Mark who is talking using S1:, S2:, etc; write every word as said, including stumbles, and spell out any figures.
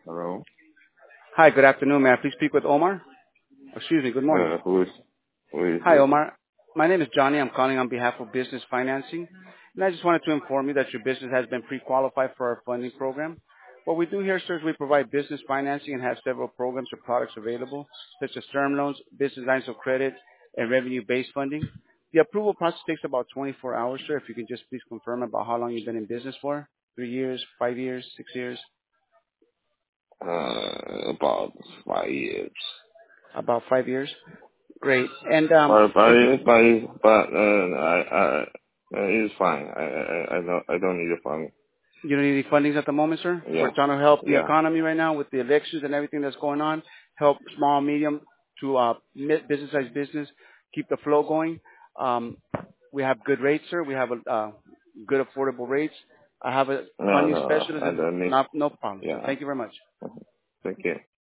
S1: Hello.
S2: Hi, good afternoon. May I please speak with Omar? Excuse me, good morning.
S1: Uh, who is who is
S2: Hi,
S1: this?
S2: Omar. My name is Johnny. I'm calling on behalf of Business Financing, and I just wanted to inform you that your business has been pre-qualified for our funding program. What we do here, sir, is we provide business financing and have several programs or products available, such as term loans, business lines of credit, and revenue-based funding. The approval process takes about twenty-four hours, sir. If you can just please confirm about how long you've been in business for, three years, five years, six years,
S1: Uh, about five years.
S2: about five years. Great. And um,
S1: But but
S2: if you
S1: but but uh, I I uh, it's fine. I I I don't I don't need the fund.
S2: You don't need any fundings at the moment, sir? We're
S1: Yeah
S2: trying to help the
S1: yeah.
S2: economy right now with the elections and everything that's going on, help small, medium to uh, mid- business-sized business, keep the flow going. Um, we have good rates, sir. We have a, uh, good affordable rates. I have a
S1: No
S2: funding
S1: no
S2: specialist.
S1: I
S2: And
S1: don't need.
S2: not, no problem, sir.
S1: Yeah.
S2: Thank you very much.
S1: Thank you.